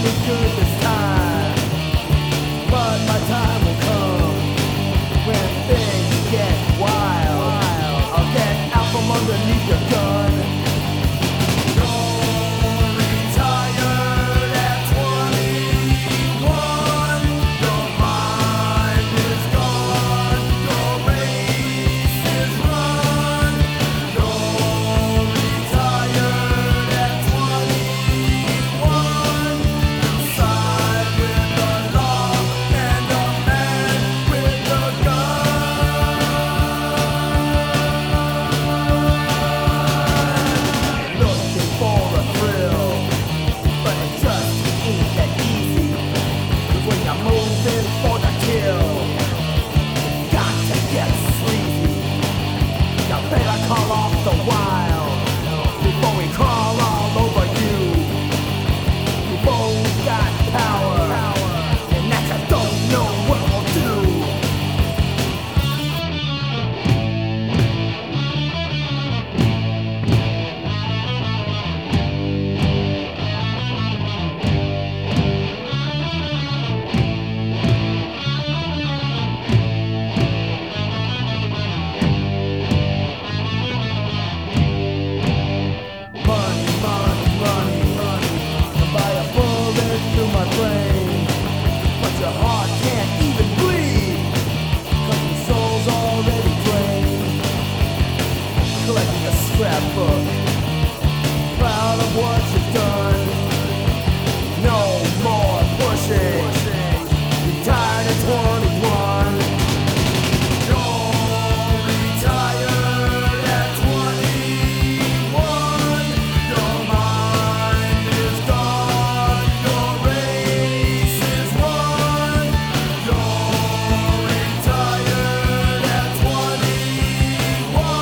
me good this time, but my time will come when things get wild. I'll get out from underneath your gun. Call off the wild before we crawl all over you. We both got power, and that I don't know what we'll do. Scrapbook, proud of what you've done. No more pushing. Retired at 21. You're retired at 21. Your mind is gone. Your race is won. You're retired at 21.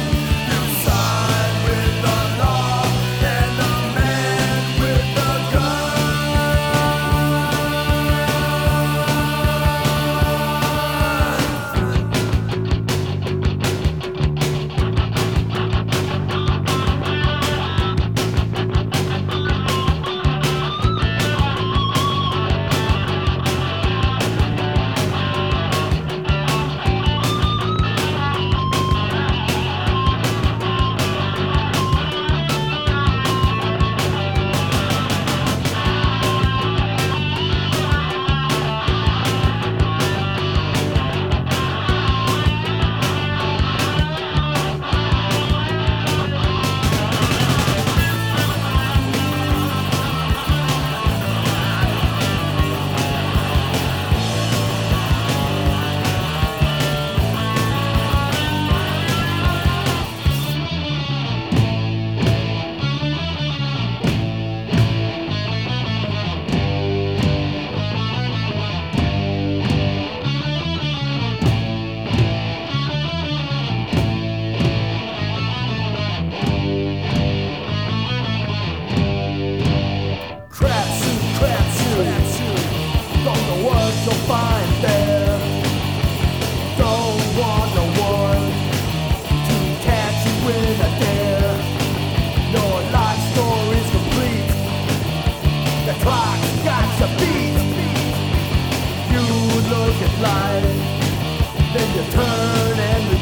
You'll find there. Don't want no one to catch you in a dare. Your life story's complete. The clock's got you beat. You look at life, then you turn and